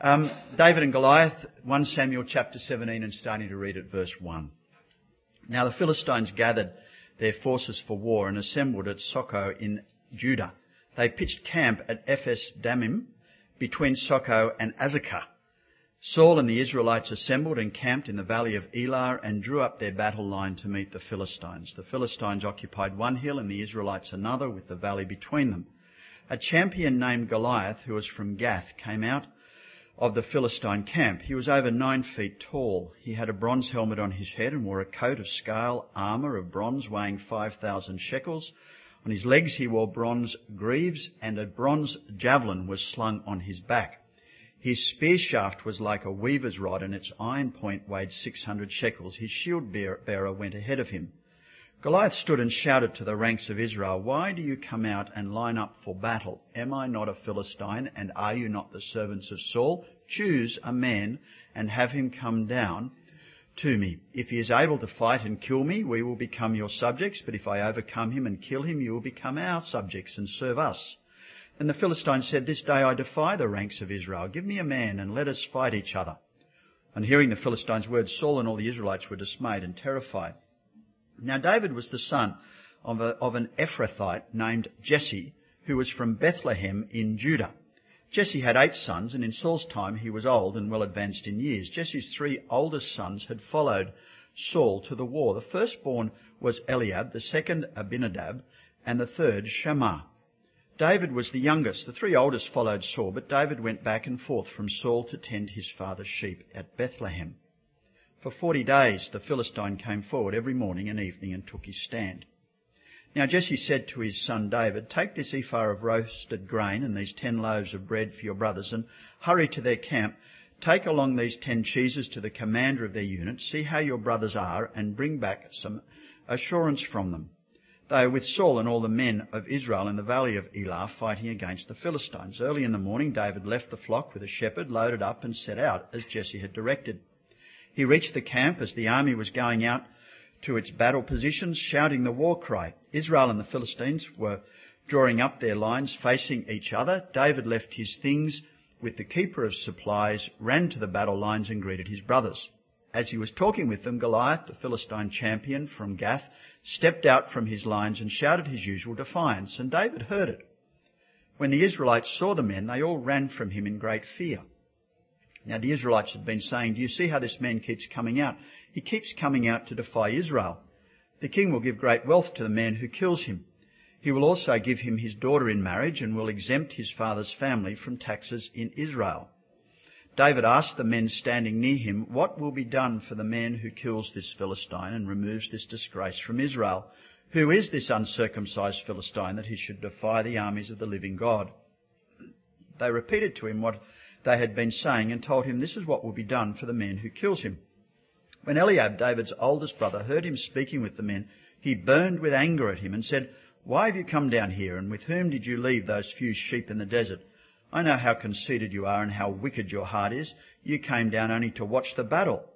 David and Goliath, 1 Samuel chapter 17 and starting to read at verse 1. Now the Philistines gathered their forces for war and assembled at Socoh in Judah. They pitched camp at Ephes Dammim between Socoh and Azekah. Saul and the Israelites assembled and camped in the valley of Elah and drew up their battle line to meet the Philistines. The Philistines occupied one hill and the Israelites another, with the valley between them. A champion named Goliath, who was from Gath, came out of the Philistine camp. He was over 9 feet tall. He had a bronze helmet on his head and wore a coat of scale armour of bronze weighing 5,000 shekels. On his legs he wore bronze greaves, and a bronze javelin was slung on his back. His spear shaft was like a weaver's rod, and its iron point weighed 600 shekels. His shield bearer went ahead of him. Goliath stood and shouted to the ranks of Israel, "Why do you come out and line up for battle? Am I not a Philistine, and are you not the servants of Saul? Choose a man and have him come down to me. If he is able to fight and kill me, we will become your subjects, but if I overcome him and kill him, you will become our subjects and serve us." And the Philistines said, "This day I defy the ranks of Israel. Give me a man and let us fight each other." On hearing the Philistines' words, Saul and all the Israelites were dismayed and terrified. Now David was the son of an Ephrathite named Jesse, who was from Bethlehem in Judah. Jesse had 8 sons, and in Saul's time he was old and well advanced in years. Jesse's 3 oldest sons had followed Saul to the war. The firstborn was Eliab, the second Abinadab, and the third Shammah. David was the youngest. The 3 oldest followed Saul, but David went back and forth from Saul to tend his father's sheep at Bethlehem. For 40 days the Philistine came forward every morning and evening and took his stand. Now Jesse said to his son David, "Take this ephah of roasted grain and these 10 loaves of bread for your brothers, and hurry to their camp. Take along these 10 cheeses to the commander of their unit. See how your brothers are, and bring back some assurance from them. They are with Saul and all the men of Israel in the valley of Elah, fighting against the Philistines." Early in the morning David left the flock with a shepherd, loaded up and set out as Jesse had directed. He reached the camp as the army was going out to its battle positions, shouting the war cry. Israel and the Philistines were drawing up their lines facing each other. David left his things with the keeper of supplies, ran to the battle lines and greeted his brothers. As he was talking with them, Goliath, the Philistine champion from Gath, stepped out from his lines and shouted his usual defiance, and David heard it. When the Israelites saw the men, they all ran from him in great fear. Now the Israelites had been saying, "Do you see how this man keeps coming out? He keeps coming out to defy Israel. The king will give great wealth to the man who kills him. He will also give him his daughter in marriage and will exempt his father's family from taxes in Israel." David asked the men standing near him, "What will be done for the man who kills this Philistine and removes this disgrace from Israel? Who is this uncircumcised Philistine that he should defy the armies of the living God?" They repeated to him what they had been saying and told him, "This is what will be done for the man who kills him." When Eliab, David's oldest brother, heard him speaking with the men, he burned with anger at him and said, "Why have you come down here, and with whom did you leave those few sheep in the desert? I know how conceited you are and how wicked your heart is. You came down only to watch the battle."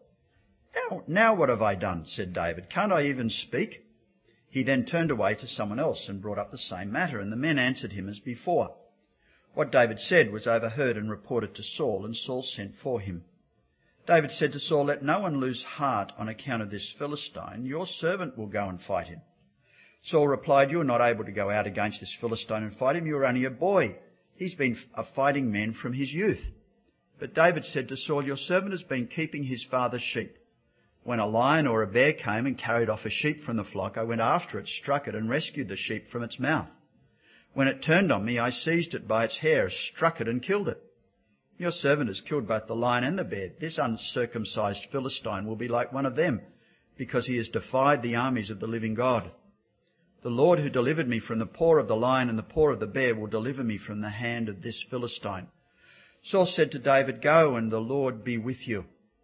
Now what have I done?" said David. "Can't I even speak?" He then turned away to someone else and brought up the same matter, and the men answered him as before. What David said was overheard and reported to Saul, and Saul sent for him. David said to Saul, "Let no one lose heart on account of this Philistine. Your servant will go and fight him." Saul replied, "You are not able to go out against this Philistine and fight him. You are only a boy. He's been a fighting man from his youth." But David said to Saul, "Your servant has been keeping his father's sheep. When a lion or a bear came and carried off a sheep from the flock, I went after it, struck it, and rescued the sheep from its mouth. When it turned on me, I seized it by its hair, struck it, and killed it. Your servant has killed both the lion and the bear. This uncircumcised Philistine will be like one of them, because he has defied the armies of the living God. The Lord who delivered me from the paw of the lion and the paw of the bear will deliver me from the hand of this Philistine." Saul said to David, "Go, and the Lord be with you."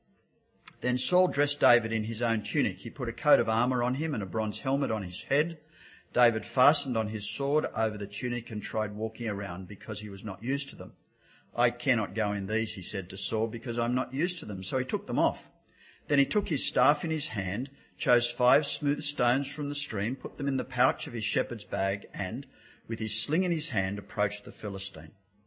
Then Saul dressed David in his own tunic. He put a coat of armour on him and a bronze helmet on his head. David fastened on his sword over the tunic and tried walking around because he was not used to them. "I cannot go in these," he said to Saul, "because I'm not used to them." So he took them off. Then he took his staff in his hand, chose 5 smooth stones from the stream, put them in the pouch of his shepherd's bag, and, with his sling in his hand, approached the Philistine.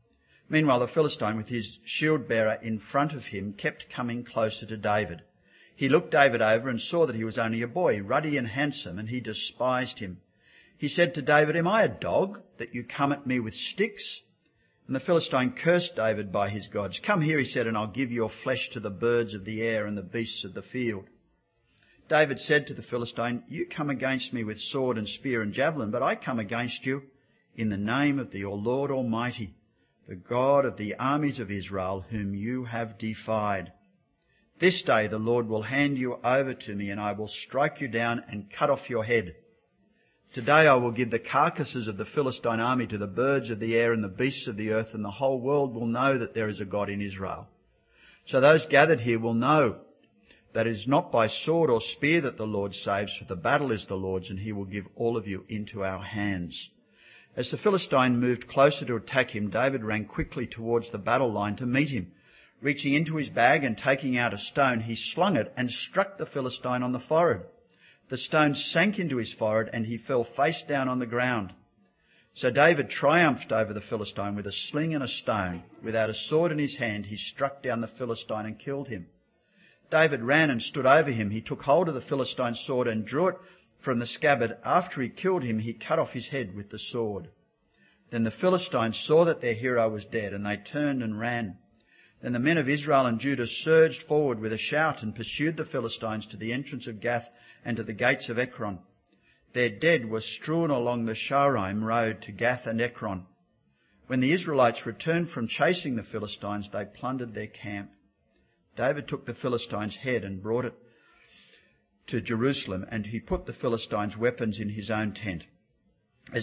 Meanwhile, the Philistine, with his shield-bearer in front of him, kept coming closer to David. He looked David over and saw that he was only a boy, ruddy and handsome, and he despised him. He said to David, "Am I a dog, that you come at me with sticks?" And the Philistine cursed David by his gods. "Come here," he said, "and I'll give your flesh to the birds of the air and the beasts of the field." David said to the Philistine, "You come against me with sword and spear and javelin, but I come against you in the name of the Lord Almighty, the God of the armies of Israel, whom you have defied. This day the Lord will hand you over to me, and I will strike you down and cut off your head. Today I will give the carcasses of the Philistine army to the birds of the air and the beasts of the earth, and the whole world will know that there is a God in Israel. So those gathered here will know that it is not by sword or spear that the Lord saves, for the battle is the Lord's, and he will give all of you into our hands." As the Philistine moved closer to attack him, David ran quickly towards the battle line to meet him. Reaching into his bag and taking out a stone, he slung it and struck the Philistine on the forehead. The stone sank into his forehead, and he fell face down on the ground. So David triumphed over the Philistine with a sling and a stone. Without a sword in his hand, he struck down the Philistine and killed him. David ran and stood over him. He took hold of the Philistine's sword and drew it from the scabbard. After he killed him, he cut off his head with the sword. Then the Philistines saw that their hero was dead, and they turned and ran. Then the men of Israel and Judah surged forward with a shout and pursued the Philistines to the entrance of Gath and to the gates of Ekron. Their dead were strewn along the Shaaraim road to Gath and Ekron. When the Israelites returned from chasing the Philistines, they plundered their camp. David took the Philistine's head and brought it to Jerusalem, and he put the Philistines' weapons in his own tent. As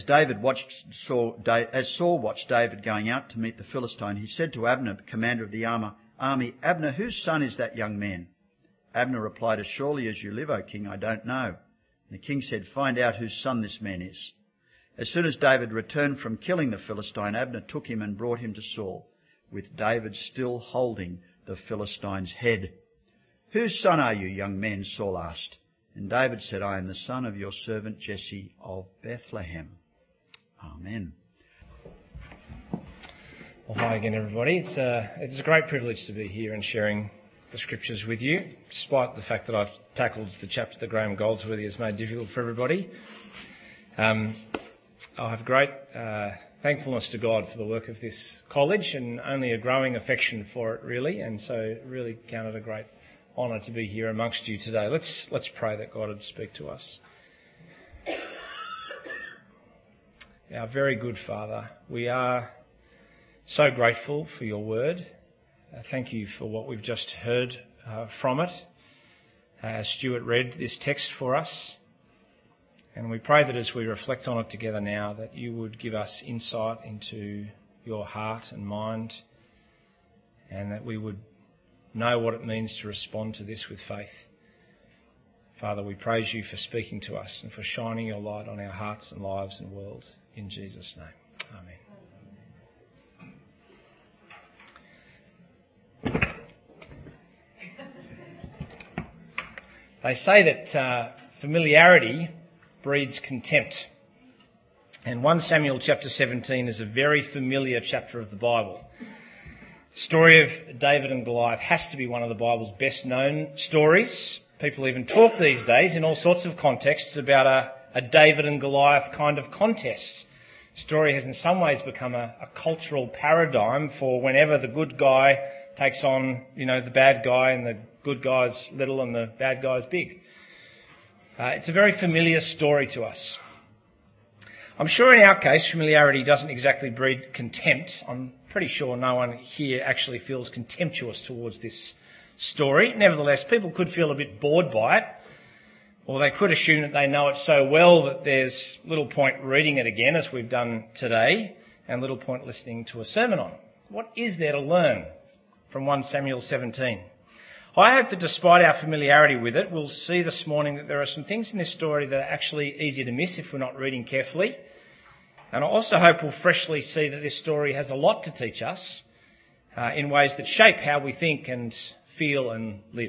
Saul watched David going out to meet the Philistine, he said to Abner, commander of the army, "Abner, whose son is that young man?" Abner replied, "As surely as you live, O king, I don't know." And the king said, "Find out whose son this man is." As soon as David returned from killing the Philistine, Abner took him and brought him to Saul, with David still holding the Philistine's head. "Whose son are you, young man?" Saul asked. And David said, "I am the son of your servant Jesse of Bethlehem." Amen. Well, hi again, everybody. It's a great privilege to be here and sharing the scriptures with you, despite the fact that I've tackled the chapter that Graham Goldsworthy has made difficult for everybody. I have great thankfulness to God for the work of this college, and only a growing affection for it, really, and so really count it a great honour to be here amongst you today. Let's pray that God would speak to us. Our very good Father, we are so grateful for your word. Thank you for what we've just heard from it. Stuart read this text for us, and we pray that as we reflect on it together now, that you would give us insight into your heart and mind, and that we would know what it means to respond to this with faith. Father, we praise you for speaking to us and for shining your light on our hearts and lives and world. In Jesus' name, amen. They say that familiarity breeds contempt. And 1 Samuel chapter 17 is a very familiar chapter of the Bible. The story of David and Goliath has to be one of the Bible's best known stories. People even talk these days in all sorts of contexts about a David and Goliath kind of contest. The story has in some ways become a cultural paradigm for whenever the good guy takes on, the bad guy, and the good guy's little and the bad guy's big. It's a very familiar story to us. I'm sure in our case, familiarity doesn't exactly breed contempt. I'm pretty sure no one here actually feels contemptuous towards this story. Nevertheless, people could feel a bit bored by it, or they could assume that they know it so well that there's little point reading it again, as we've done today, and little point listening to a sermon on it. What is there to learn from 1 Samuel 17? I hope that despite our familiarity with it, we'll see this morning that there are some things in this story that are actually easy to miss if we're not reading carefully. And I also hope we'll freshly see that this story has a lot to teach us in ways that shape how we think and feel and live.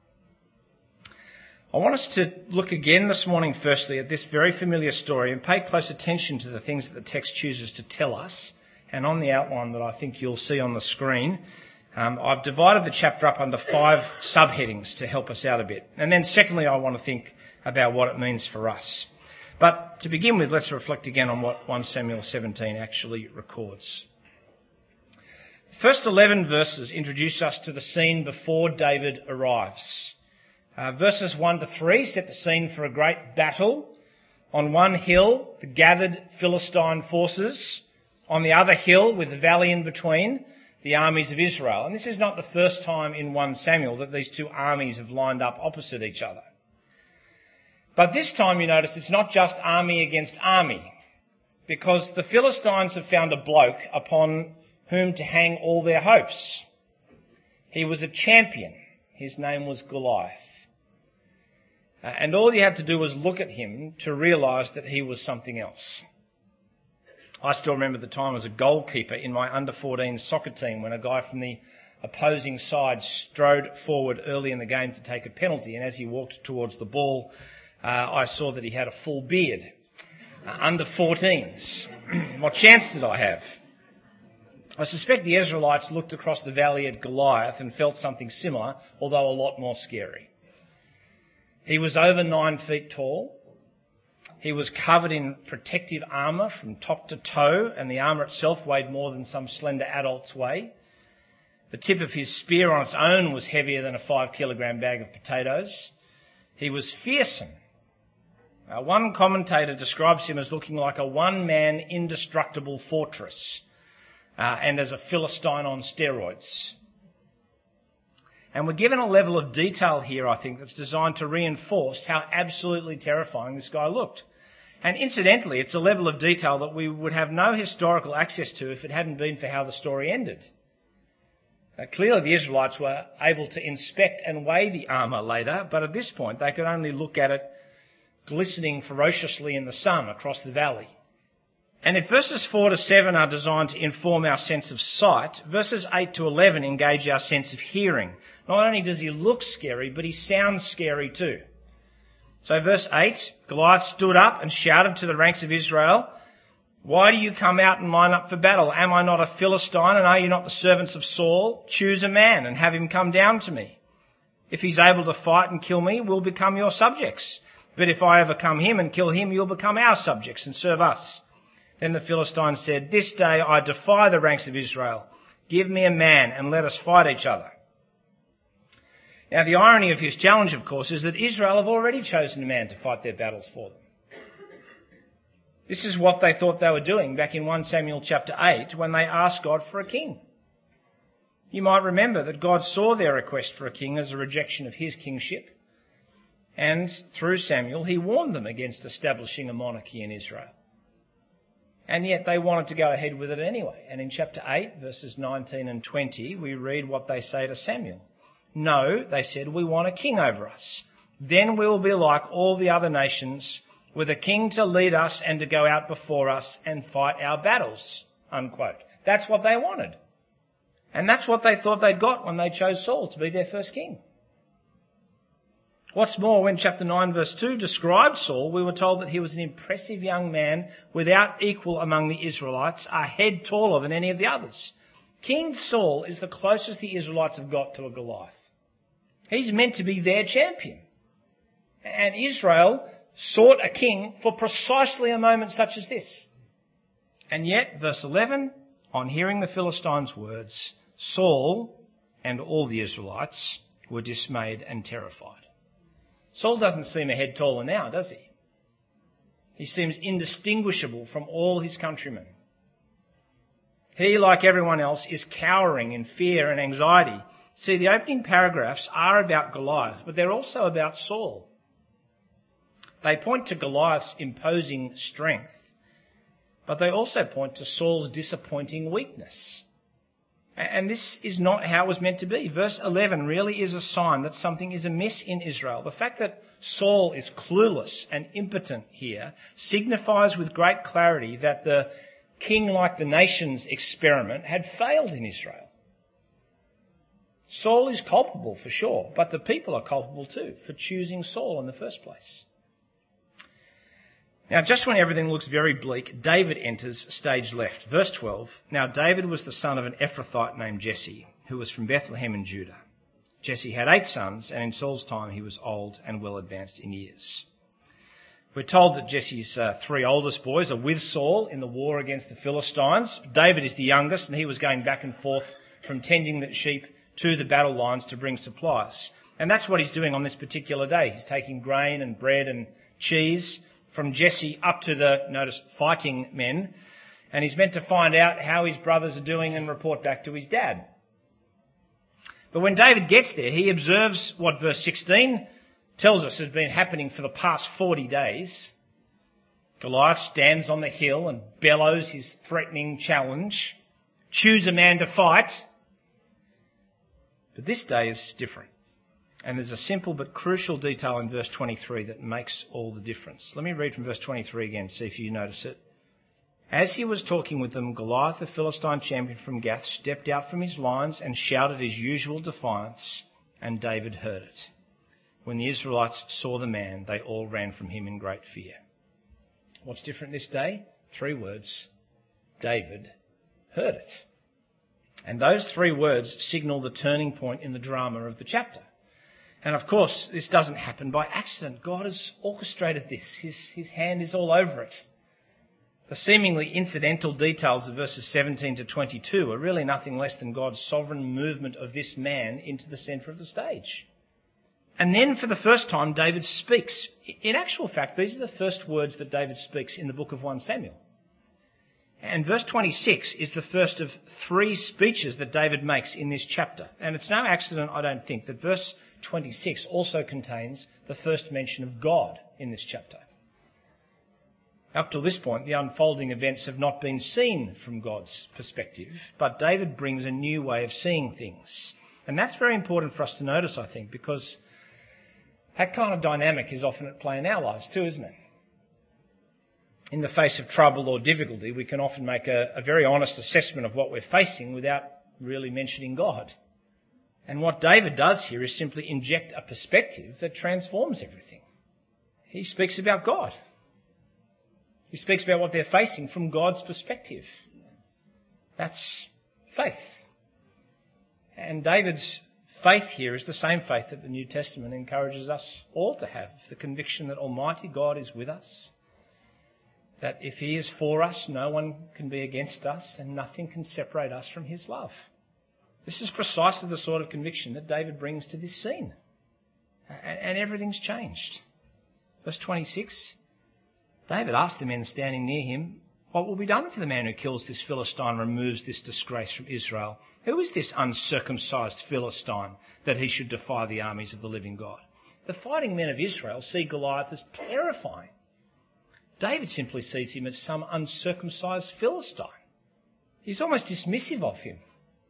I want us to look again this morning, firstly, at this very familiar story and pay close attention to the things that the text chooses to tell us And on the outline that I think you'll see on the screen, I've divided the chapter up under 5 subheadings to help us out a bit. And then secondly, I want to think about what it means for us. But to begin with, let's reflect again on what 1 Samuel 17 actually records. The first 11 verses introduce us to the scene before David arrives. Verses 1 to 3 set the scene for a great battle. On one hill, the gathered Philistine forces. On the other hill, with the valley in between, the armies of Israel. And this is not the first time in 1 Samuel that these two armies have lined up opposite each other. But this time, you notice, it's not just army against army, because the Philistines have found a bloke upon whom to hang all their hopes. He was a champion. His name was Goliath. And all you had to do was look at him to realise that he was something else. I still remember the time as a goalkeeper in my under-14 soccer team when a guy from the opposing side strode forward early in the game to take a penalty, and as he walked towards the ball, I saw that he had a full beard. Under 14s. What chance did I have? I suspect the Israelites looked across the valley at Goliath and felt something similar, although a lot more scary. He was over 9 feet tall. He was covered in protective armour from top to toe, and the armour itself weighed more than some slender adults weigh. The tip of his spear on its own was heavier than a 5-kilogram bag of potatoes. He was fearsome. One commentator describes him as looking like a one-man indestructible fortress, and as a Philistine on steroids. And we're given a level of detail here, I think, that's designed to reinforce how absolutely terrifying this guy looked. And incidentally, it's a level of detail that we would have no historical access to if it hadn't been for how the story ended. Clearly, the Israelites were able to inspect and weigh the armour later, but at this point, they could only look at it glistening ferociously in the sun across the valley. And if verses 4 to 7 are designed to inform our sense of sight, verses 8 to 11 engage our sense of hearing. Not only does he look scary, but he sounds scary too. So verse 8, Goliath stood up and shouted to the ranks of Israel, "Why do you come out and line up for battle? Am I not a Philistine, and are you not the servants of Saul? Choose a man and have him come down to me. If he's able to fight and kill me, we'll become your subjects. But if I overcome him and kill him, you'll become our subjects and serve us." Then the Philistines said, "This day I defy the ranks of Israel. Give me a man and let us fight each other." Now, the irony of his challenge, of course, is that Israel have already chosen a man to fight their battles for them. This is what they thought they were doing back in 1 Samuel chapter 8 when they asked God for a king. You might remember that God saw their request for a king as a rejection of his kingship, and through Samuel he warned them against establishing a monarchy in Israel. And yet they wanted to go ahead with it anyway. And in chapter 8, verses 19 and 20, we read what they say to Samuel. "No," they said, "we want a king over us. Then we will be like all the other nations, with a king to lead us and to go out before us and fight our battles." Unquote. That's what they wanted. And that's what they thought they'd got when they chose Saul to be their first king. What's more, when chapter 9 verse 2 described Saul, we were told that he was an impressive young man without equal among the Israelites, a head taller than any of the others. King Saul is the closest the Israelites have got to a Goliath. He's meant to be their champion. And Israel sought a king for precisely a moment such as this. And yet, verse 11, on hearing the Philistines' words, Saul and all the Israelites were dismayed and terrified. Saul doesn't seem a head taller now, does he? He seems indistinguishable from all his countrymen. He, like everyone else, is cowering in fear and anxiety. See, the opening paragraphs are about Goliath, but they're also about Saul. They point to Goliath's imposing strength, but they also point to Saul's disappointing weakness. And this is not how it was meant to be. Verse 11 really is a sign that something is amiss in Israel. The fact that Saul is clueless and impotent here signifies with great clarity that the king like the nations experiment had failed in Israel. Saul is culpable for sure, but the people are culpable too for choosing Saul in the first place. Now, just when everything looks very bleak, David enters stage left. Verse 12, "Now David was the son of an Ephrathite named Jesse, who was from Bethlehem in Judah. Jesse had 8 sons, and in Saul's time he was old and well advanced in years." We're told that Jesse's 3 oldest boys are with Saul in the war against the Philistines. David is the youngest, and he was going back and forth from tending the sheep to the battle lines to bring supplies. And that's what he's doing on this particular day. He's taking grain and bread and cheese from Jesse up to the, notice, fighting men, and he's meant to find out how his brothers are doing and report back to his dad. But when David gets there, he observes what verse 16 tells us has been happening for the past 40 days. Goliath stands on the hill and bellows his threatening challenge. Choose a man to fight. But this day is different. And there's a simple but crucial detail in verse 23 that makes all the difference. Let me read from verse 23 again, see if you notice it. "As he was talking with them, Goliath, the Philistine champion from Gath, stepped out from his lines and shouted his usual defiance, and David heard it. When the Israelites saw the man, they all ran from him in great fear." What's different this day? 3 words. David heard it. And those 3 words signal the turning point in the drama of the chapter. And of course, this doesn't happen by accident. God has orchestrated this. His hand is all over it. The seemingly incidental details of verses 17 to 22 are really nothing less than God's sovereign movement of this man into the centre of the stage. And then for the first time, David speaks. In actual fact, these are the first words that David speaks in the book of 1 Samuel. And verse 26 is the first of 3 speeches that David makes in this chapter. And it's no accident, I don't think, that verse 26 also contains the first mention of God in this chapter. Up to this point, the unfolding events have not been seen from God's perspective, but David brings a new way of seeing things. And that's very important for us to notice, I think, because that kind of dynamic is often at play in our lives too, isn't it? In the face of trouble or difficulty, we can often make a very honest assessment of what we're facing without really mentioning God. And what David does here is simply inject a perspective that transforms everything. He speaks about God. He speaks about what they're facing from God's perspective. That's faith. And David's faith here is the same faith that the New Testament encourages us all to have. The conviction that Almighty God is with us. That if He is for us, no one can be against us and nothing can separate us from His love. This is precisely the sort of conviction that David brings to this scene. And everything's changed. Verse 26, David asked the men standing near him, "What will be done for the man who kills this Philistine, removes this disgrace from Israel? Who is this uncircumcised Philistine that he should defy the armies of the living God?" The fighting men of Israel see Goliath as terrifying. David simply sees him as some uncircumcised Philistine. He's almost dismissive of him.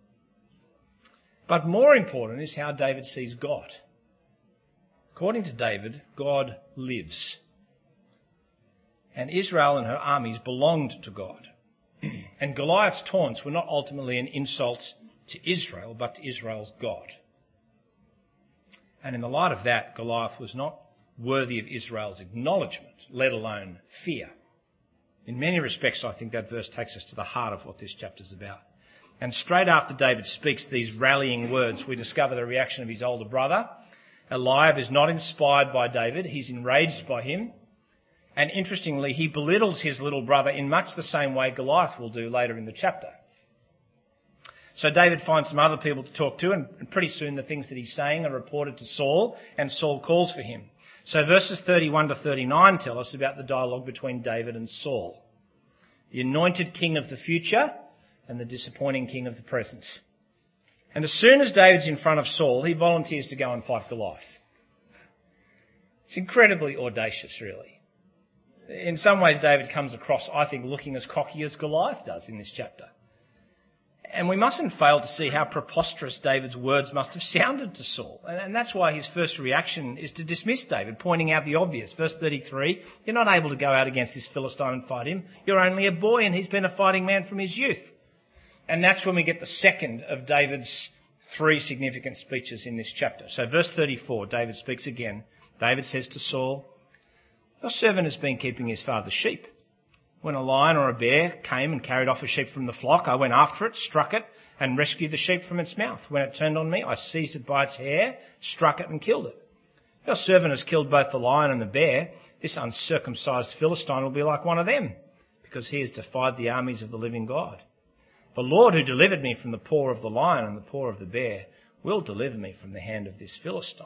But more important is how David sees God. According to David, God lives. And Israel and her armies belonged to God. And Goliath's taunts were not ultimately an insult to Israel, but to Israel's God. And in the light of that, Goliath was not worthy of Israel's acknowledgement, let alone fear. In many respects, I think that verse takes us to the heart of what this chapter is about. And straight after David speaks these rallying words, we discover the reaction of his older brother. Eliab is not inspired by David. He's enraged by him. And interestingly, he belittles his little brother in much the same way Goliath will do later in the chapter. So David finds some other people to talk to, and pretty soon the things that he's saying are reported to Saul, and Saul calls for him. So verses 31 to 39 tell us about the dialogue between David and Saul. The anointed king of the future and the disappointing king of the present. And as soon as David's in front of Saul, he volunteers to go and fight Goliath. It's incredibly audacious, really. In some ways, David comes across, I think, looking as cocky as Goliath does in this chapter. And we mustn't fail to see how preposterous David's words must have sounded to Saul. And that's why his first reaction is to dismiss David, pointing out the obvious. Verse 33, you're not able to go out against this Philistine and fight him. You're only a boy and he's been a fighting man from his youth. And that's when we get the second of David's 3 significant speeches in this chapter. So verse 34, David speaks again. David says to Saul, Your servant has been keeping his father's sheep. When a lion or a bear came and carried off a sheep from the flock, I went after it, struck it, and rescued the sheep from its mouth. When it turned on me, I seized it by its hair, struck it and killed it. Your servant has killed both the lion and the bear. This uncircumcised Philistine will be like one of them, because he has defied the armies of the living God. The Lord who delivered me from the paw of the lion and the paw of the bear will deliver me from the hand of this Philistine.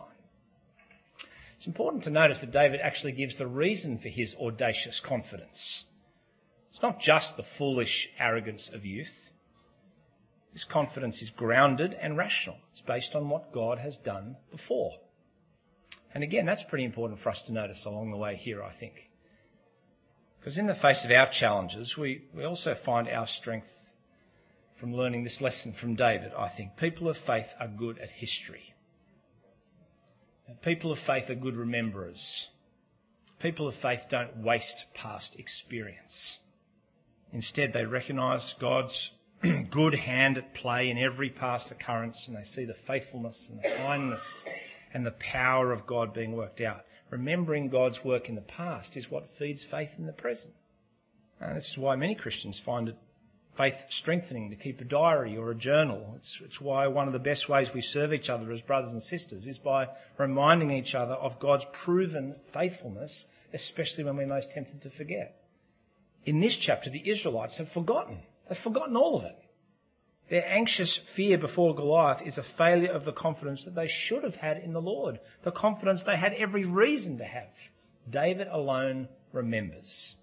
It's important to notice that David actually gives the reason for his audacious confidence. It's not just the foolish arrogance of youth. This confidence is grounded and rational. It's based on what God has done before. And again, that's pretty important for us to notice along the way here, I think. Because in the face of our challenges, we also find our strength from learning this lesson from David, I think. People of faith are good at history. People of faith are good rememberers. People of faith don't waste past experience. Instead, they recognise God's good hand at play in every past occurrence, and they see the faithfulness and the kindness and the power of God being worked out. Remembering God's work in the past is what feeds faith in the present. And this is why many Christians find it faith strengthening to keep a diary or a journal. It's why one of the best ways we serve each other as brothers and sisters is by reminding each other of God's proven faithfulness, especially when we're most tempted to forget. In this chapter, the Israelites have forgotten. They've forgotten all of it. Their anxious fear before Goliath is a failure of the confidence that they should have had in the Lord, the confidence they had every reason to have. David alone remembers.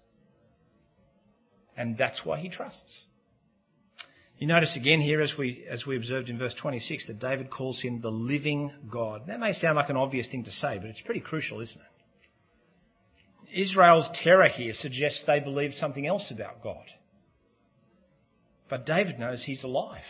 And that's why he trusts. You notice again here, as we observed in verse 26, that David calls him the living God. That may sound like an obvious thing to say, but it's pretty crucial, isn't it? Israel's terror here suggests they believed something else about God. But David knows he's alive.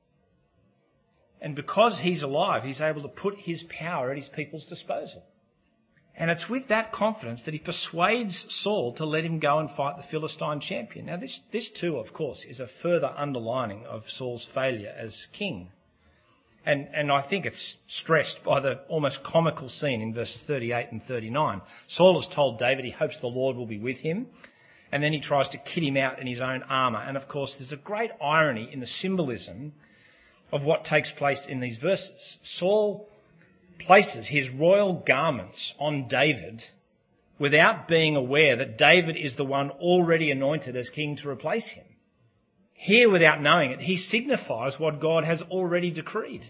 And because he's alive, he's able to put his power at his people's disposal. And it's with that confidence that he persuades Saul to let him go and fight the Philistine champion. Now this too, of course, is a further underlining of Saul's failure as king. And I think it's stressed by the almost comical scene in verses 38 and 39. Saul has told David he hopes the Lord will be with him, and then he tries to kit him out in his own armour. And of course, there's a great irony in the symbolism of what takes place in these verses. Saul places his royal garments on David without being aware that David is the one already anointed as king to replace him. Here, without knowing it, he signifies what God has already decreed.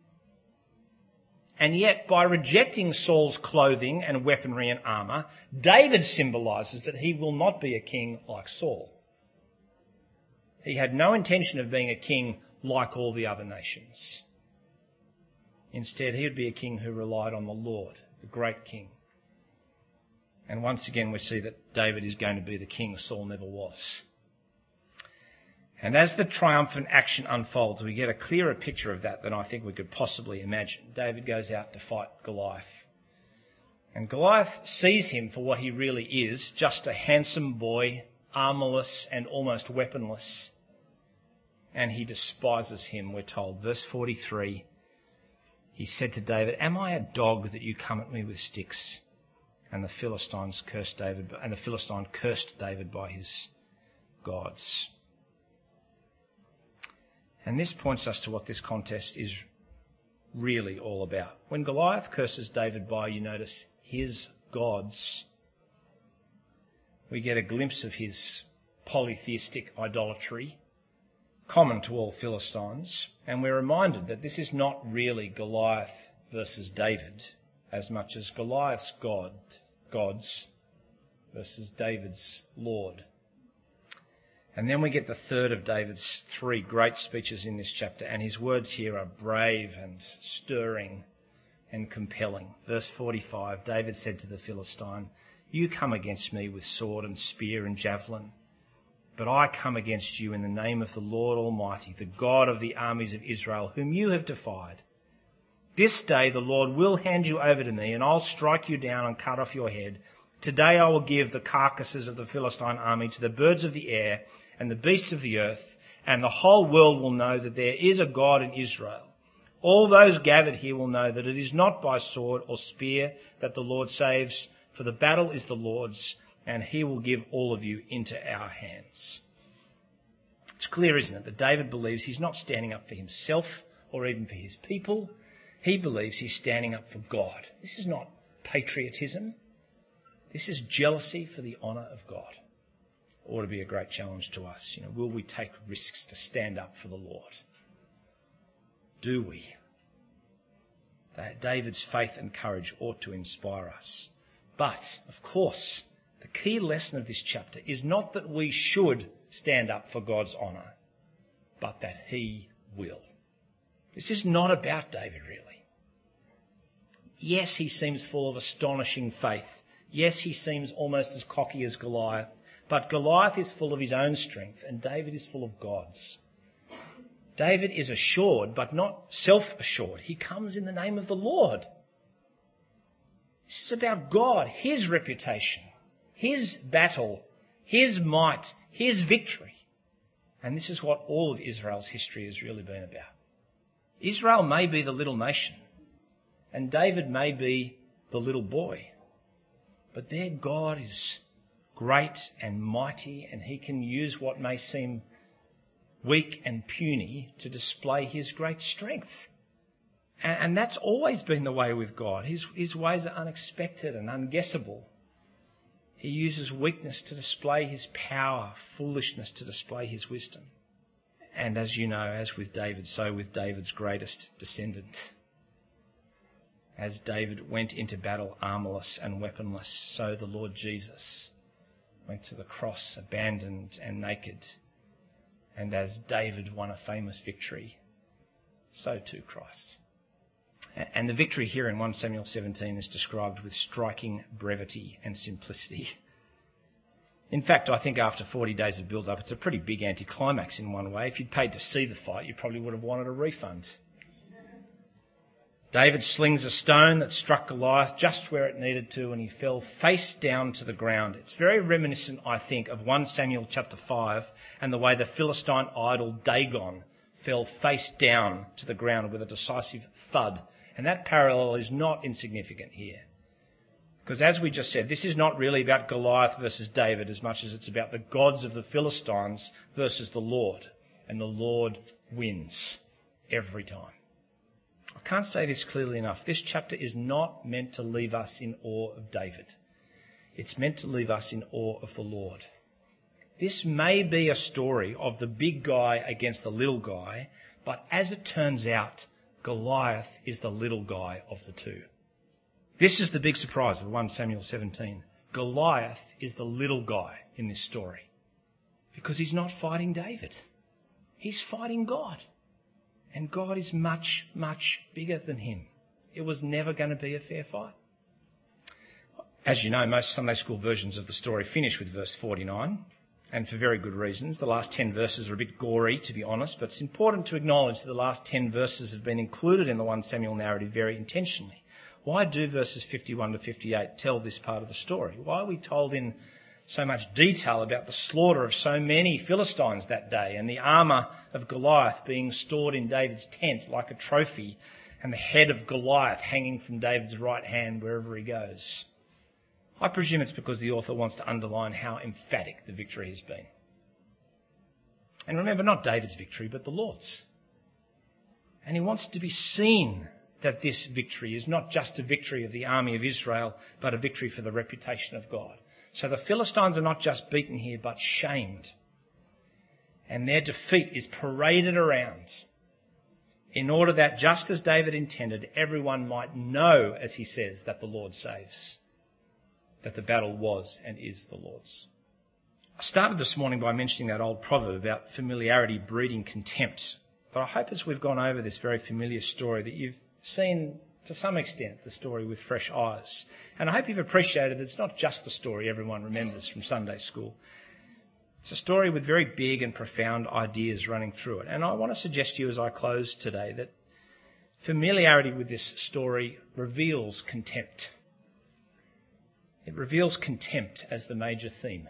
And yet, by rejecting Saul's clothing and weaponry and armour, David symbolises that he will not be a king like Saul. He had no intention of being a king like all the other nations. Instead, he would be a king who relied on the Lord, the great king. And once again, we see that David is going to be the king Saul never was. And as the triumphant action unfolds, we get a clearer picture of that than I think we could possibly imagine. David goes out to fight Goliath. And Goliath sees him for what he really is, just a handsome boy, armourless and almost weaponless. And he despises him, we're told. Verse 43, he said to David, "Am I a dog that you come at me with sticks?" And the Philistine cursed David by his gods. And this points us to what this contest is really all about. When Goliath curses David by, you notice, his gods, we get a glimpse of his polytheistic idolatry, common to all Philistines, and we're reminded that this is not really Goliath versus David, as much as Goliath's gods versus David's Lord. And then we get the third of David's three great speeches in this chapter, and his words here are brave and stirring and compelling. Verse 45, David said to the Philistine, "You come against me with sword and spear and javelin, but I come against you in the name of the Lord Almighty, the God of the armies of Israel, whom you have defied. This day the Lord will hand you over to me, and I'll strike you down and cut off your head. Today I will give the carcasses of the Philistine army to the birds of the air and the beasts of the earth, and the whole world will know that there is a God in Israel. All those gathered here will know that it is not by sword or spear that the Lord saves, For the battle is the Lord's, and he will give all of you into our hands. It's clear, isn't it, that David believes he's not standing up for himself or even for his people. He believes he's standing up for God. This is not patriotism. This is jealousy for the honour of God. Ought to be a great challenge to us. Will we take risks to stand up for the Lord? Do we? David's faith and courage ought to inspire us. But, of course, the key lesson of this chapter is not that we should stand up for God's honour, but that he will. This is not about David, really. Yes, he seems full of astonishing faith. Yes, he seems almost as cocky as Goliath. But Goliath is full of his own strength, and David is full of God's. David is assured, but not self-assured. He comes in the name of the Lord. This is about God, his reputation, his battle, his might, his victory. And this is what all of Israel's history has really been about. Israel may be the little nation, and David may be the little boy, but their God is great and mighty, and he can use what may seem weak and puny to display his great strength. And that's always been the way with God. His ways are unexpected and unguessable. He uses weakness to display his power, foolishness to display his wisdom. And as you know, as with David, so with David's greatest descendant. As David went into battle armorless and weaponless, so the Lord Jesus went to the cross abandoned and naked. And as David won a famous victory, so too Christ. And the victory here in 1 Samuel 17 is described with striking brevity and simplicity. In fact, I think after 40 days of build-up, it's a pretty big anticlimax in one way. If you'd paid to see the fight, you probably would have wanted a refund. David slings a stone that struck Goliath just where it needed to, and he fell face down to the ground. It's very reminiscent, I think, of 1 Samuel chapter 5 and the way the Philistine idol Dagon fell face down to the ground with a decisive thud. And that parallel is not insignificant here. Because as we just said, this is not really about Goliath versus David as much as it's about the gods of the Philistines versus the Lord. And the Lord wins every time. I can't say this clearly enough. This chapter is not meant to leave us in awe of David. It's meant to leave us in awe of the Lord. This may be a story of the big guy against the little guy, but as it turns out, Goliath is the little guy of the two. This is the big surprise of 1 Samuel 17. Goliath is the little guy in this story because he's not fighting David. He's fighting God. And God is much, much bigger than him. It was never going to be a fair fight. As you know, most Sunday school versions of the story finish with verse 49. And for very good reasons. The last 10 verses are a bit gory, to be honest, but it's important to acknowledge that the last 10 verses have been included in the 1 Samuel narrative very intentionally. Why do verses 51 to 58 tell this part of the story? Why are we told in so much detail about the slaughter of so many Philistines that day and the armour of Goliath being stored in David's tent like a trophy and the head of Goliath hanging from David's right hand wherever he goes? I presume it's because the author wants to underline how emphatic the victory has been. And remember, not David's victory, but the Lord's. And he wants to be seen that this victory is not just a victory of the army of Israel, but a victory for the reputation of God. So the Philistines are not just beaten here, but shamed. And their defeat is paraded around in order that, just as David intended, everyone might know, as he says, that the Lord saves. That the battle was and is the Lord's. I started this morning by mentioning that old proverb about familiarity breeding contempt. But I hope as we've gone over this very familiar story that you've seen, to some extent, the story with fresh eyes. And I hope you've appreciated that it's not just the story everyone remembers from Sunday school. It's a story with very big and profound ideas running through it. And I want to suggest to you as I close today that familiarity with this story reveals contempt. It reveals contempt as the major theme.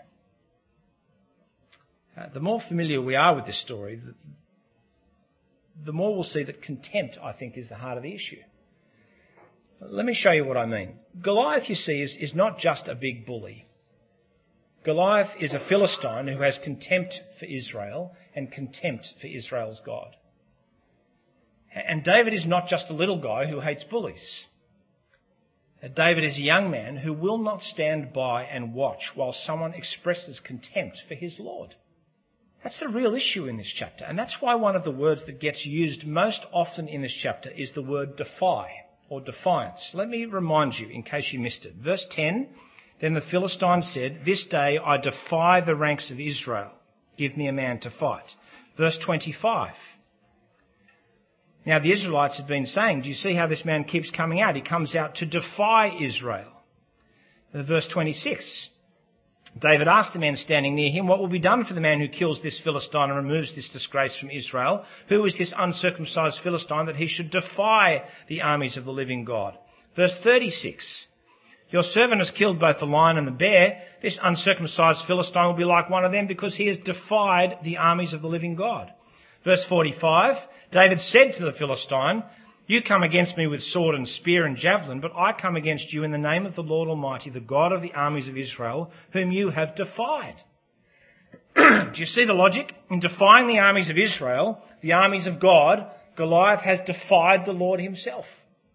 The more familiar we are with this story, the more we'll see that contempt, I think, is the heart of the issue. Let me show you what I mean. Goliath, you see, is not just a big bully. Goliath is a Philistine who has contempt for Israel and contempt for Israel's God. And David is not just a little guy who hates bullies. David is a young man who will not stand by and watch while someone expresses contempt for his Lord. That's the real issue in this chapter. And that's why one of the words that gets used most often in this chapter is the word defy or defiance. Let me remind you in case you missed it. Verse 10, then the Philistine said, "This day I defy the ranks of Israel. Give me a man to fight." Verse 25. Now the Israelites had been saying, do you see how this man keeps coming out? He comes out to defy Israel. Verse 26. David asked the men standing near him, what will be done for the man who kills this Philistine and removes this disgrace from Israel? Who is this uncircumcised Philistine that he should defy the armies of the living God? Verse 36. Your servant has killed both the lion and the bear. This uncircumcised Philistine will be like one of them because he has defied the armies of the living God. Verse 45. David said to the Philistine, you come against me with sword and spear and javelin, but I come against you in the name of the Lord Almighty, the God of the armies of Israel, whom you have defied. Do you see the logic? In defying the armies of Israel, the armies of God, Goliath has defied the Lord himself.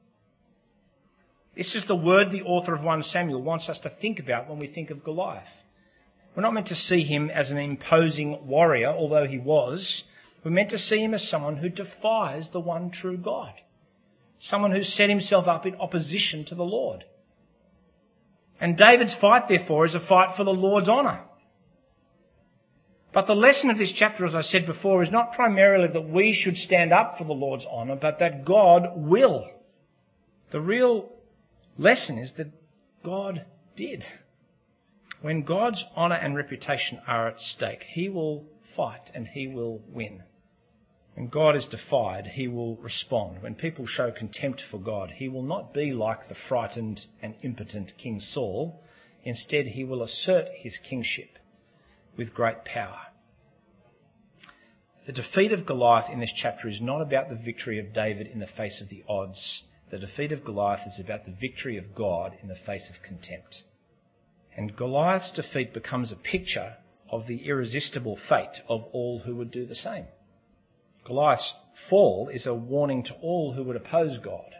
This is the word the author of 1 Samuel wants us to think about when we think of Goliath. We're not meant to see him as an imposing warrior, although he was. We're meant to see him as someone who defies the one true God. Someone who set himself up in opposition to the Lord. And David's fight, therefore, is a fight for the Lord's honour. But the lesson of this chapter, as I said before, is not primarily that we should stand up for the Lord's honour, but that God will. The real lesson is that God did. When God's honour and reputation are at stake, he will fight and he will win. When God is defied, he will respond. When people show contempt for God, he will not be like the frightened and impotent King Saul. Instead, he will assert his kingship with great power. The defeat of Goliath in this chapter is not about the victory of David in the face of the odds. The defeat of Goliath is about the victory of God in the face of contempt. And Goliath's defeat becomes a picture of the irresistible fate of all who would do the same. Goliath's fall is a warning to all who would oppose God,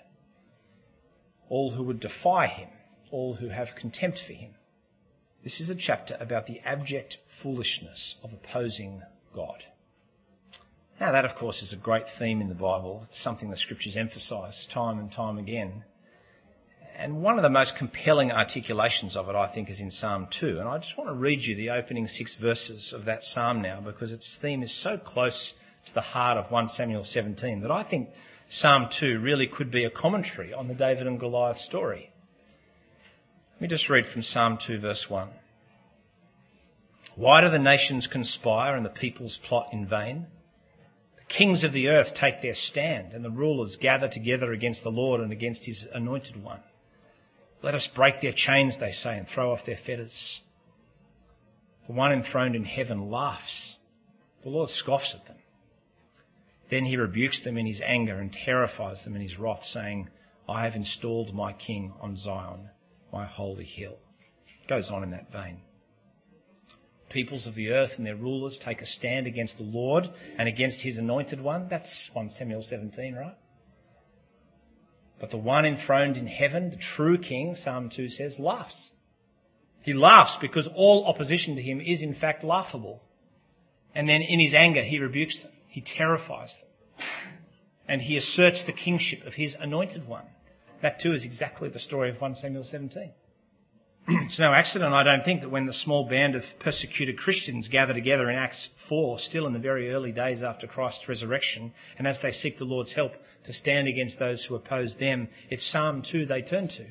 all who would defy him, all who have contempt for him. This is a chapter about the abject foolishness of opposing God. Now that, of course, is a great theme in the Bible. It's something the Scriptures emphasise time and time again. And one of the most compelling articulations of it, I think, is in Psalm 2. And I just want to read you the opening 6 verses of that psalm now, because its theme is so close to the heart of 1 Samuel 17 that I think Psalm 2 really could be a commentary on the David and Goliath story. Let me just read from Psalm 2 verse 1. Why do the nations conspire and the peoples plot in vain? The kings of the earth take their stand and the rulers gather together against the Lord and against his anointed one. Let us break their chains, they say, and throw off their fetters. The one enthroned in heaven laughs. The Lord scoffs at them. Then he rebukes them in his anger and terrifies them in his wrath, saying, I have installed my king on Zion, my holy hill. It goes on in that vein. Peoples of the earth and their rulers take a stand against the Lord and against his anointed one. That's 1 Samuel 17, right? But the one enthroned in heaven, the true king, Psalm 2 says, laughs. He laughs because all opposition to him is in fact laughable. And then in his anger he rebukes them. He terrifies them. And he asserts the kingship of his anointed one. That too is exactly the story of 1 Samuel 17. It's no accident, I don't think, that when the small band of persecuted Christians gather together in Acts 4, still in the very early days after Christ's resurrection, and as they seek the Lord's help to stand against those who oppose them, it's Psalm 2 they turn to.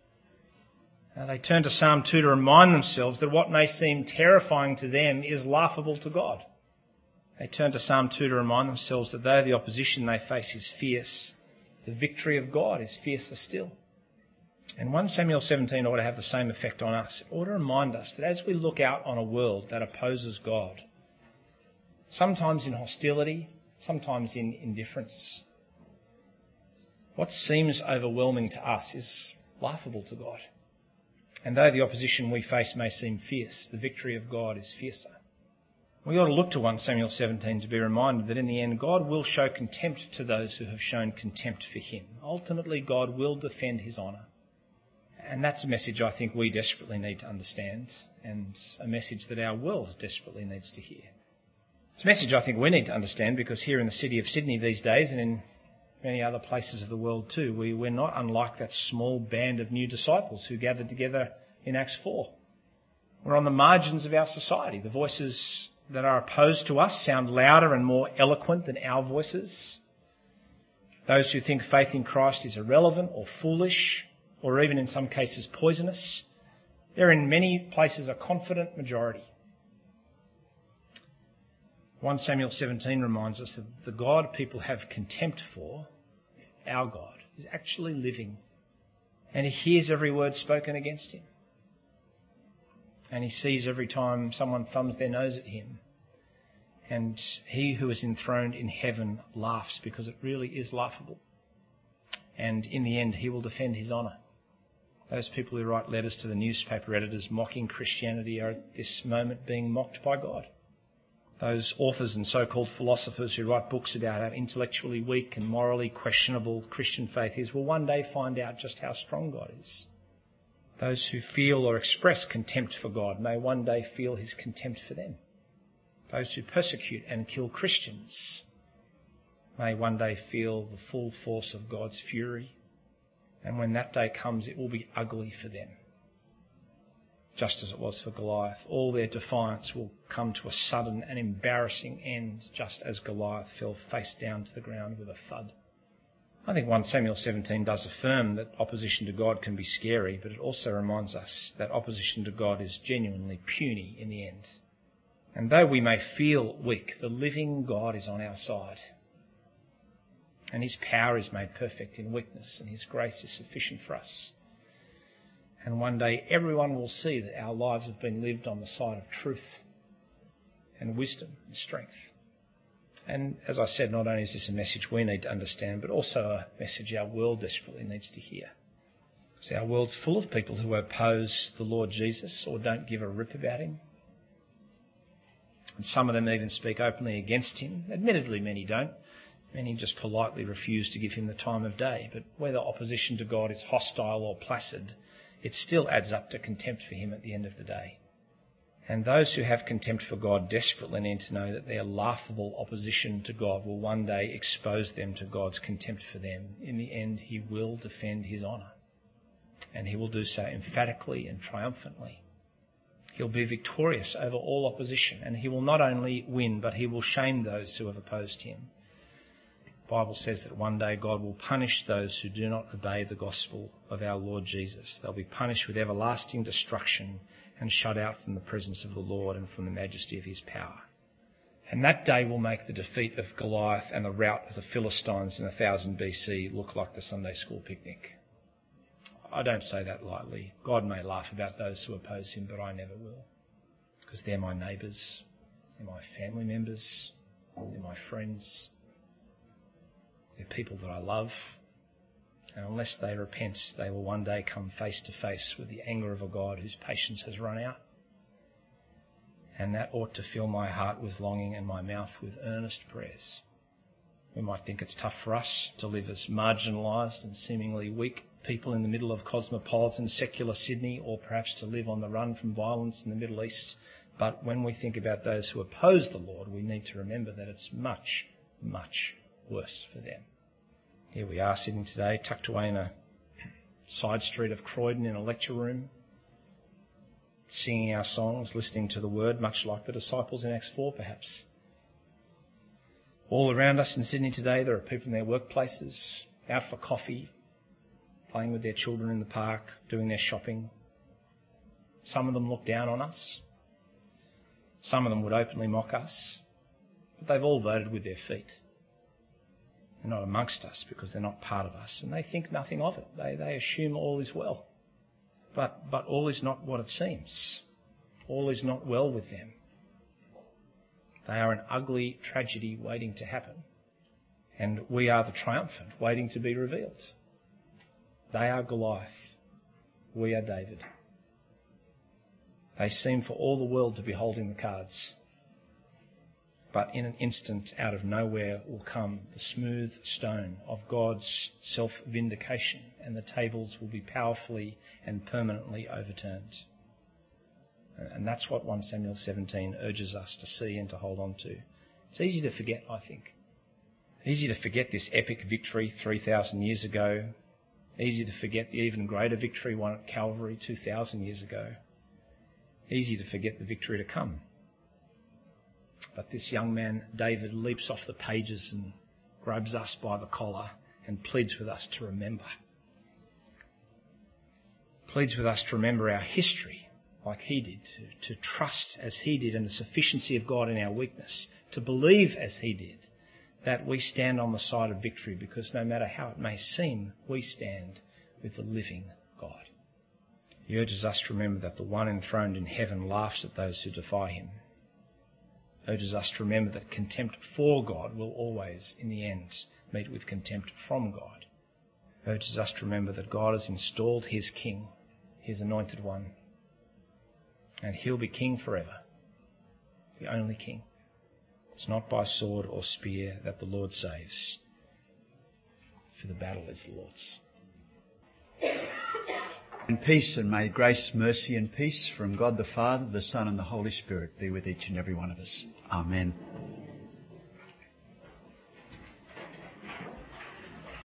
They turn to Psalm 2 to remind themselves that what may seem terrifying to them is laughable to God. They turn to Psalm 2 to remind themselves that though the opposition they face is fierce, the victory of God is fiercer still. And 1 Samuel 17 ought to have the same effect on us. It ought to remind us that as we look out on a world that opposes God, sometimes in hostility, sometimes in indifference, What seems overwhelming to us is laughable to God. And though the opposition we face may seem fierce, the victory of God is fiercer. We ought to look to 1 Samuel 17 to be reminded that in the end God will show contempt to those who have shown contempt for him. Ultimately, God will defend his honour. And that's a message I think we desperately need to understand, and a message that our world desperately needs to hear. It's a message I think we need to understand because here in the city of Sydney these days, and in many other places of the world too, we're not unlike that small band of new disciples who gathered together in Acts 4. We're on the margins of our society. The voices that are opposed to us sound louder and more eloquent than our voices. Those who think faith in Christ is irrelevant or foolish, or even in some cases poisonous, they're in many places a confident majority. 1 Samuel 17 reminds us that the God people have contempt for, our God, is actually living, and he hears every word spoken against him. And he sees every time someone thumbs their nose at him. And he who is enthroned in heaven laughs because it really is laughable. And in the end, he will defend his honour. Those people who write letters to the newspaper editors mocking Christianity are at this moment being mocked by God. Those authors and so-called philosophers who write books about how intellectually weak and morally questionable Christian faith is will one day find out just how strong God is. Those who feel or express contempt for God may one day feel his contempt for them. Those who persecute and kill Christians may one day feel the full force of God's fury. And when that day comes, it will be ugly for them. Just as it was for Goliath. All their defiance will come to a sudden and embarrassing end, just as Goliath fell face down to the ground with a thud. I think 1 Samuel 17 does affirm that opposition to God can be scary, but it also reminds us that opposition to God is genuinely puny in the end. And though we may feel weak, the living God is on our side. And his power is made perfect in weakness, and his grace is sufficient for us. And one day everyone will see that our lives have been lived on the side of truth and wisdom and strength. And as I said, not only is this a message we need to understand, but also a message our world desperately needs to hear. Because our world's full of people who oppose the Lord Jesus or don't give a rip about him. And some of them even speak openly against him. Admittedly, many don't. Many just politely refuse to give him the time of day. But whether opposition to God is hostile or placid, it still adds up to contempt for him at the end of the day. And those who have contempt for God desperately need to know that their laughable opposition to God will one day expose them to God's contempt for them. In the end, he will defend his honour. And he will do so emphatically and triumphantly. He'll be victorious over all opposition, and he will not only win, but he will shame those who have opposed him. The Bible says that one day God will punish those who do not obey the gospel of our Lord Jesus. They'll be punished with everlasting destruction and shut out from the presence of the Lord and from the majesty of his power. And that day will make the defeat of Goliath and the rout of the Philistines in 1000 BC look like the Sunday school picnic. I don't say that lightly. God may laugh about those who oppose him, but I never will. Because they're my neighbours, they're my family members, they're my friends, they're people that I love. And unless they repent, they will one day come face to face with the anger of a God whose patience has run out. And that ought to fill my heart with longing and my mouth with earnest prayers. We might think it's tough for us to live as marginalised and seemingly weak people in the middle of cosmopolitan secular Sydney, or perhaps to live on the run from violence in the Middle East. But when we think about those who oppose the Lord, we need to remember that it's much, much worse for them. Here we are sitting today, tucked away in a side street of Croydon in a lecture room, singing our songs, listening to the word, much like the disciples in Acts 4 perhaps. All around us in Sydney today, there are people in their workplaces, out for coffee, playing with their children in the park, doing their shopping. Some of them look down on us. Some of them would openly mock us. But they've all voted with their feet. They're not amongst us because they're not part of us, and they think nothing of it. They assume all is well. But all is not what it seems. All is not well with them. They are an ugly tragedy waiting to happen. And we are the triumphant, waiting to be revealed. They are Goliath. We are David. They seem for all the world to be holding the cards. But in an instant, out of nowhere will come the smooth stone of God's self-vindication, and the tables will be powerfully and permanently overturned. And that's what 1 Samuel 17 urges us to see and to hold on to. It's easy to forget, I think. Easy to forget this epic victory 3,000 years ago. Easy to forget the even greater victory won at Calvary 2,000 years ago. Easy to forget the victory to come. But this young man, David, leaps off the pages and grabs us by the collar and pleads with us to remember. Pleads with us to remember our history like he did, to trust as he did in the sufficiency of God in our weakness, to believe as he did that we stand on the side of victory, because no matter how it may seem, we stand with the living God. He urges us to remember that the one enthroned in heaven laughs at those who defy him. Urges us to remember that contempt for God will always, in the end, meet with contempt from God. Urges us to remember that God has installed his king, his anointed one, and he'll be king forever, the only king. It's not by sword or spear that the Lord saves, for the battle is the Lord's. In peace, and may grace, mercy and peace from God the Father, the Son and the Holy Spirit be with each and every one of us. Amen.